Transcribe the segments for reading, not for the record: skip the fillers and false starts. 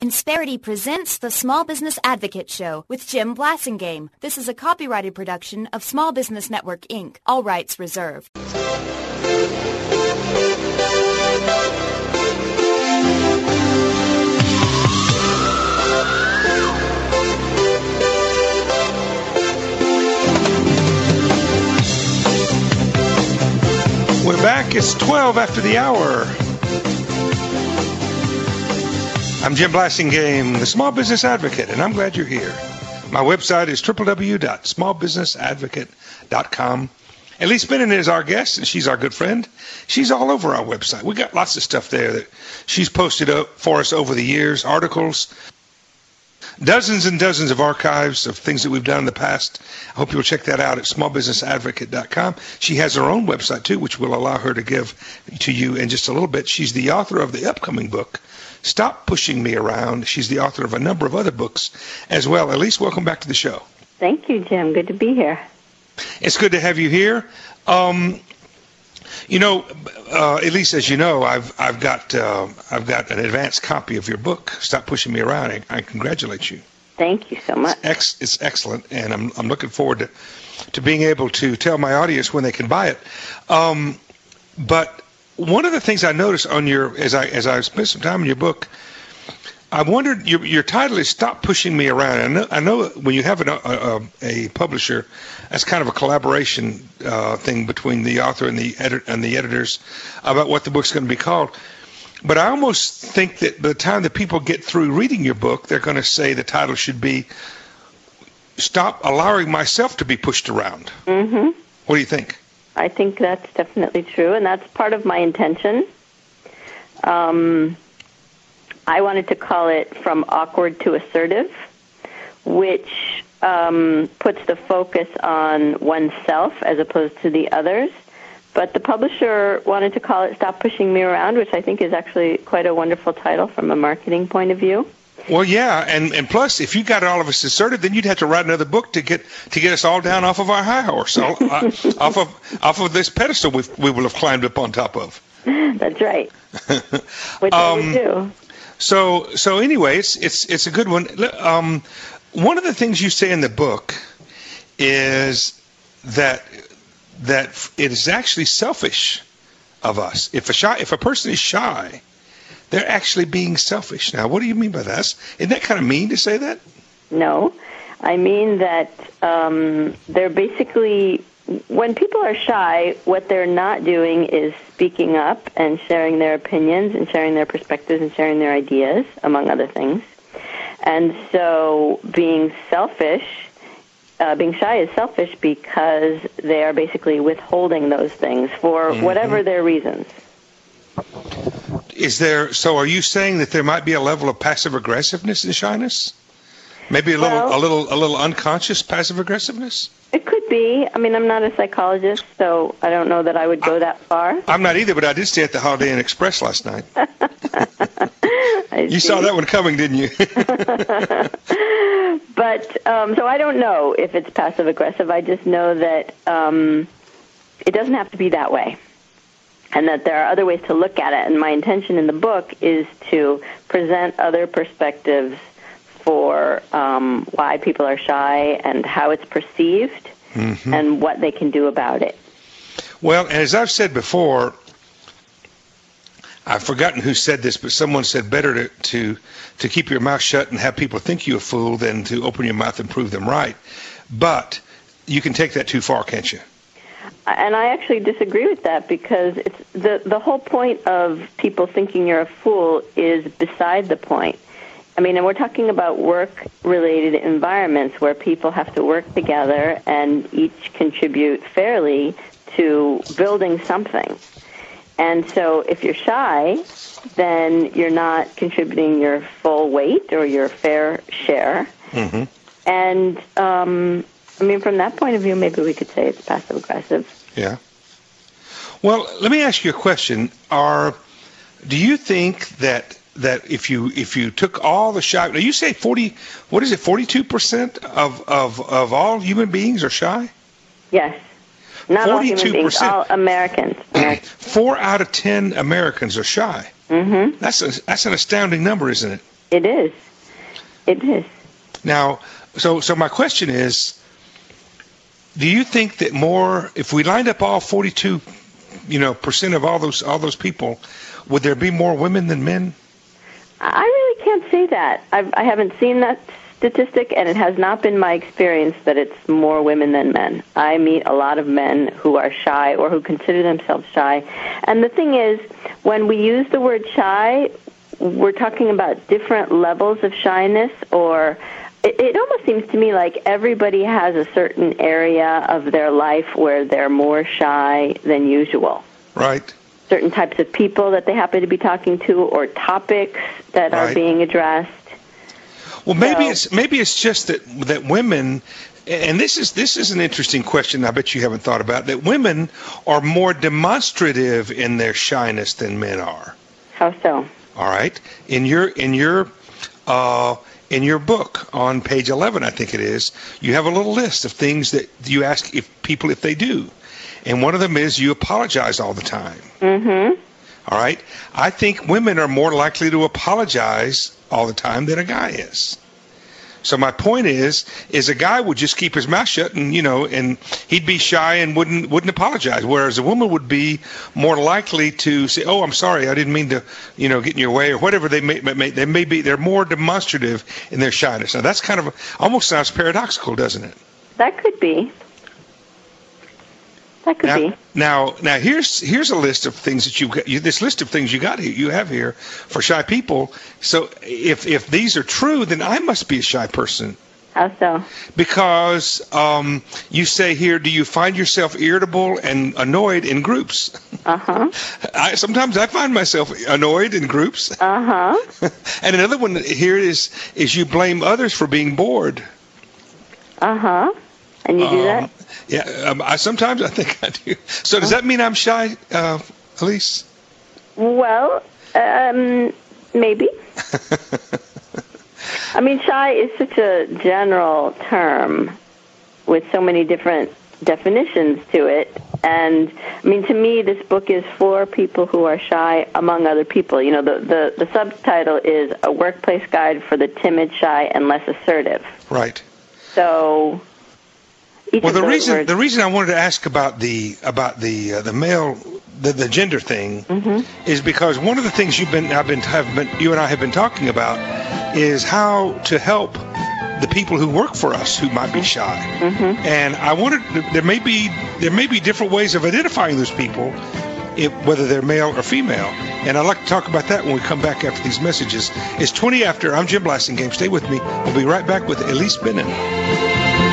Insperity presents the Small Business Advocate Show with Jim Blasingame. This is a copyrighted production of Small Business Network, Inc. All rights reserved. We're back. It's 12 after the hour. I'm Jim Blasingame, the Small Business Advocate, and I'm glad you're here. My website is www.smallbusinessadvocate.com. And Lee Spinnen is our guest, and she's our good friend. She's all over our website. We got lots of stuff there that she's posted up for us over the years, articles, dozens and dozens of archives of things that we've done in the past. I hope you'll check that out at smallbusinessadvocate.com. She has her own website, too, which will allow her to give to you in just a little bit. She's the author of the upcoming book, Stop Pushing Me Around. She's the author of a number of other books as well. Elise, welcome back to the show. Thank you, Jim. Good to be here. It's good to have you here. Elise, as you know, I've got an advanced copy of your book, Stop Pushing Me Around. I congratulate you. Thank you so much. It's excellent, and I'm looking forward to being able to tell my audience when they can buy it. But one of the things I noticed on as I spent some time in your book, I wondered, your title is Stop Pushing Me Around. I know when you have a publisher, that's kind of a collaboration thing between the author and the editors about what the book's going to be called. But I almost think that by the time that people get through reading your book, they're going to say the title should be Stop Allowing Myself to Be Pushed Around. Mm-hmm. What do you think? I think that's definitely true, and that's part of my intention. I wanted to call it From Awkward to Assertive, which puts the focus on oneself as opposed to the others. But the publisher wanted to call it Stop Pushing Me Around, which I think is actually quite a wonderful title from a marketing point of view. Well, yeah, and plus, if you got all of us assertive, then you'd have to write another book to get us all down off of our high horse, off of this pedestal we will have climbed up on top of. That's right. Which I would do. So anyway, it's a good one. One of the things you say in the book is that it is actually selfish of us. If a person is shy, they're actually being selfish. Now, what do you mean by that? Isn't that kind of mean to say that? No. I mean that they're basically, when people are shy, what they're not doing is speaking up and sharing their opinions and sharing their perspectives and sharing their ideas, among other things. And so being shy is selfish because they are basically withholding those things for whatever their reasons. So are you saying that there might be a level of passive aggressiveness in shyness? Maybe a little unconscious passive aggressiveness? It could be. I mean, I'm not a psychologist, so I don't know that I would go that far. I'm not either, but I did stay at the Holiday Inn Express last night. You saw that one coming, didn't you? But, so I don't know if it's passive aggressive. I just know that it doesn't have to be that way, and that there are other ways to look at it. And my intention in the book is to present other perspectives for why people are shy and how it's perceived and what they can do about it. Well, and as I've said before, I've forgotten who said this, but someone said better to keep your mouth shut and have people think you a fool than to open your mouth and prove them right. But you can take that too far, can't you? And I actually disagree with that, because it's the whole point of people thinking you're a fool is beside the point. I mean, and we're talking about work-related environments where people have to work together and each contribute fairly to building something. And so if you're shy, then you're not contributing your full weight or your fair share. Mm-hmm. And, I mean, from that point of view, maybe we could say it's passive-aggressive. Yeah. Well, let me ask you a question. Do you think that if you took all the shy, now you say 42% of all human beings are shy? Yes. Not all human beings, all Americans. 4 out of 10 Americans are shy. Mm-hmm. That's an astounding number, isn't it? It is. It is. Now, so my question is, do you think that more, if we lined up all 42, percent of all those people, would there be more women than men? I really can't say that. I haven't seen that statistic, and it has not been my experience that it's more women than men. I meet a lot of men who are shy or who consider themselves shy. And the thing is, when we use the word shy, we're talking about different levels of shyness, or it almost seems to me like everybody has a certain area of their life where they're more shy than usual. Right. Certain types of people that they happen to be talking to, or topics that are being addressed. Well, maybe it's just that women, and this is an interesting question I bet you haven't thought about, that women are more demonstrative in their shyness than men are. How so? All right. In your book on page 11, I think it is, you have a little list of things that you ask people if they do. And one of them is you apologize all the time. Mm-hmm. All right. I think women are more likely to apologize all the time than a guy is. So my point is a guy would just keep his mouth shut and he'd be shy and wouldn't apologize, whereas a woman would be more likely to say, "Oh, I'm sorry, I didn't mean to, get in your way," or whatever. They're more demonstrative in their shyness. Now that's kind of almost sounds paradoxical, doesn't it? That could be. That could be. Now here's a list of things that you've got. This list of things you have here for shy people. So if these are true, then I must be a shy person. How so? Because you say here, do you find yourself irritable and annoyed in groups? Uh-huh. Sometimes I find myself annoyed in groups. Uh-huh. And another one here is you blame others for being bored. Uh-huh. And you do that? Yeah, sometimes I think I do. So does that mean I'm shy, Elise? Well, maybe. I mean, shy is such a general term with so many different definitions to it. And, I mean, to me, this book is for people who are shy among other people. The subtitle is A Workplace Guide for the Timid, Shy, and Less Assertive. Right. So... Well, the reason I wanted to ask about the male, the gender thing, mm-hmm. is because one of the things you and I have been talking about is how to help the people who work for us who might be shy, mm-hmm. and I wanted there may be different ways of identifying those people, whether they're male or female, and I'd like to talk about that when we come back after these messages. It's 20 after. I'm Jim Blasingame. Stay with me. We'll be right back with Elise Bennin.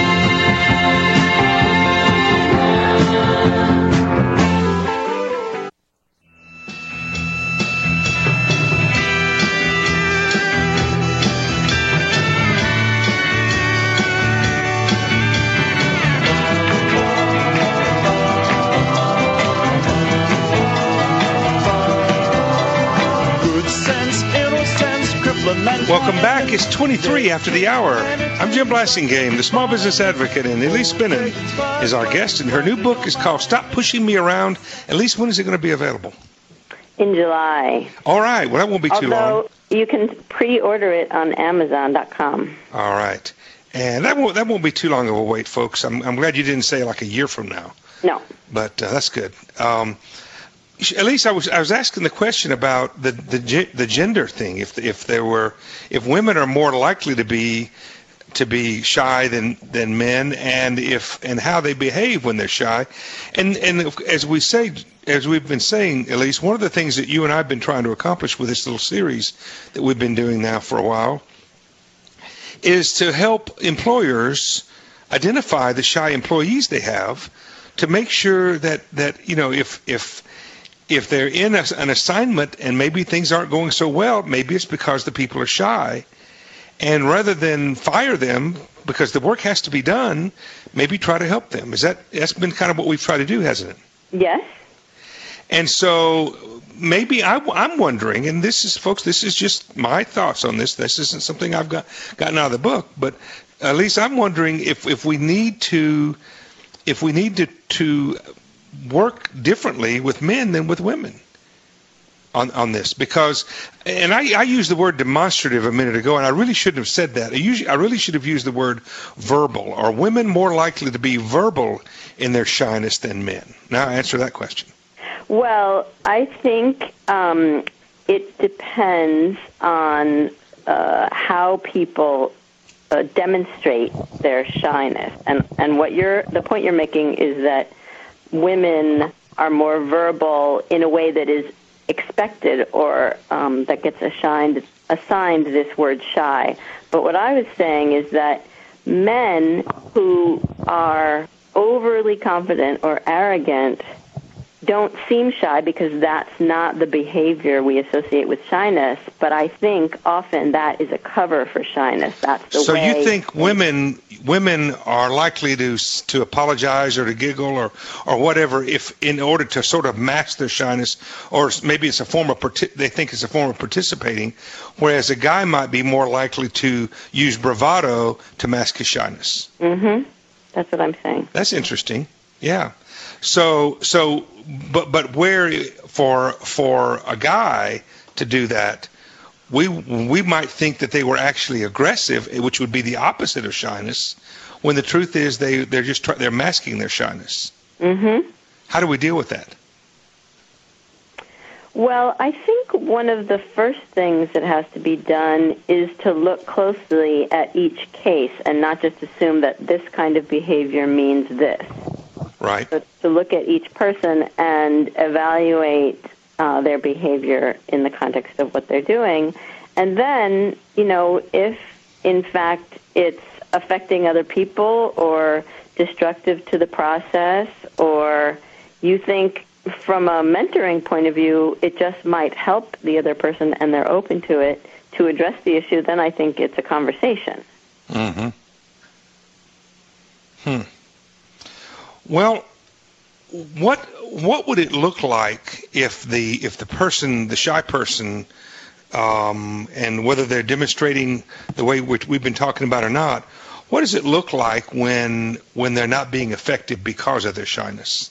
Welcome back. It's 23 after the hour. I'm Jim Blasingame, the small business advocate, and Elise Bennin is our guest, and her new book is called Stop Pushing Me Around. Elise, when is it going to be available? In July. All right. Well, that won't be too long. Although you can pre-order it on Amazon.com. All right. And that won't be too long of a wait, folks. I'm glad you didn't say like a year from now. No. But that's good. Elise, I was asking the question about the gender thing. If women are more likely to be shy than men, and how they behave when they're shy, and as we've been saying, Elise, one of the things that you and I have been trying to accomplish with this little series that we've been doing now for a while is to help employers identify the shy employees they have, to make sure that if they're in an assignment and maybe things aren't going so well, maybe it's because the people are shy. And rather than fire them because the work has to be done, maybe try to help them. That's been kind of what we've tried to do, hasn't it? Yes. And so maybe I'm wondering, and this is just my thoughts on this. This isn't something I've gotten out of the book, but at least I'm wondering if we need to work differently with men than with women on this, because, and I used the word demonstrative a minute ago, and I really shouldn't have said that. I really should have used the word verbal. Are women more likely to be verbal in their shyness than men? Now answer that question. Well, I think it depends on how people demonstrate their shyness, and the point you're making is that women are more verbal in a way that is expected, or that gets assigned this word shy. But what I was saying is that men who are overly confident or arrogant don't seem shy because that's not the behavior we associate with shyness, but I think often that is a cover for shyness. That's the way. So you think women are likely to apologize or to giggle or whatever if in order to sort of mask their shyness, or maybe it's a form of they think it's a form of participating, whereas a guy might be more likely to use bravado to mask his shyness. Mm-hmm. That's what I'm saying. That's interesting. Yeah. But where for a guy to do that, we might think that they were actually aggressive, which would be the opposite of shyness, when the truth is they're masking their shyness. Mm-hmm. How do we deal with that? Well, I think one of the first things that has to be done is to look closely at each case and not just assume that this kind of behavior means this. Right. So to look at each person and evaluate their behavior in the context of what they're doing. And then, if in fact it's affecting other people or destructive to the process, or you think from a mentoring point of view it just might help the other person and they're open to it, to address the issue, then I think it's a conversation. Mm-hmm. Well, what would it look like if the person, the shy person, and whether they're demonstrating the way we've been talking about or not, what does it look like when they're not being effective because of their shyness?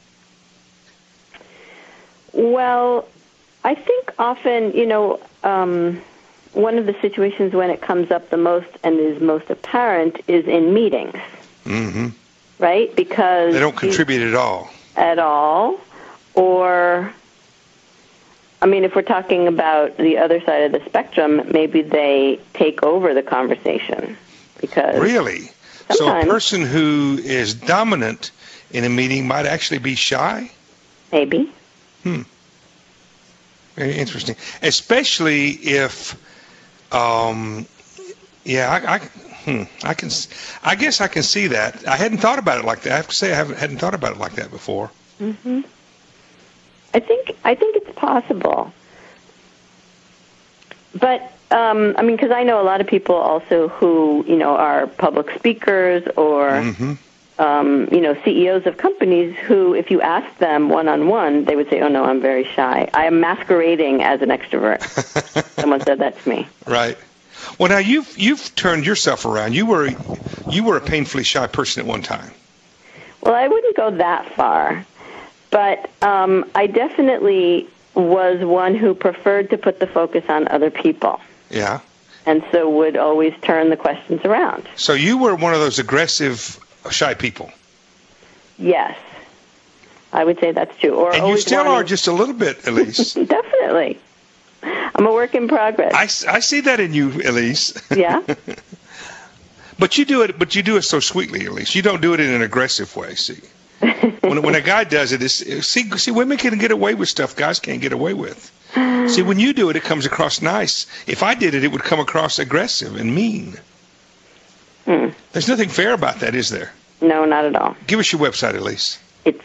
Well, I think often, one of the situations when it comes up the most and is most apparent is in meetings. Mm-hmm. Right? Because they don't contribute at all. Or, if we're talking about the other side of the spectrum, maybe they take over the conversation. Because really? So a person who is dominant in a meeting might actually be shy? Maybe. Very interesting. Especially if, I guess I can see that. I hadn't thought about it like that. I have to say I hadn't thought about it like that before. Mm-hmm. I think it's possible. But, because I know a lot of people also who, are public speakers or, mm-hmm. CEOs of companies who, if you ask them one-on-one, they would say, oh, no, I'm very shy. I am masquerading as an extrovert. Someone said that to me. Right. Well, now you've turned yourself around. You were a painfully shy person at one time. Well, I wouldn't go that far, but I definitely was one who preferred to put the focus on other people. Yeah. And so would always turn the questions around. So you were one of those aggressive, shy people. Yes, I would say that's true. And you still are just a little bit, Elise. Definitely. I'm a work in progress. I see that in you, Elise. Yeah. But you do it so sweetly, Elise. You don't do it in an aggressive way. See, when a guy does it, see, women can get away with stuff guys can't get away with. See, when you do it, it comes across nice. If I did it, it would come across aggressive and mean. There's nothing fair about that, is there? No, not at all. Give us your website, Elise. It's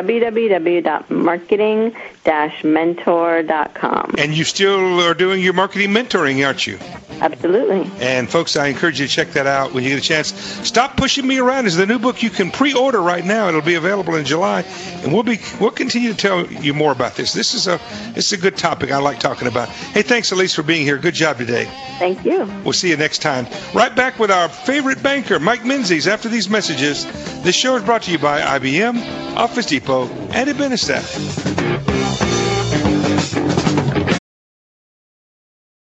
www.marketing-mentor.com. And you still are doing your marketing mentoring, aren't you? Absolutely. And folks, I encourage you to check that out when you get a chance. Stop Pushing Me Around is the new book you can pre-order right now. It'll be available in July, and we'll continue to tell you more about this. This is a good topic I like talking about. Hey, thanks, Elise, for being here. Good job today. Thank you. We'll see you next time. Right back with our favorite banker, Mike Menzies, after these messages. This show is brought to you by IBM, Office Depot, and Ebenestat.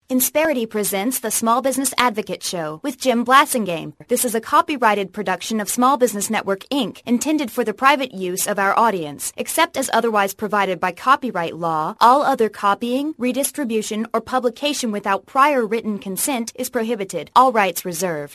Insperity presents the Small Business Advocate Show with Jim Blasingame. This is a copyrighted production of Small Business Network, Inc., intended for the private use of our audience. Except as otherwise provided by copyright law, all other copying, redistribution, or publication without prior written consent is prohibited. All rights reserved.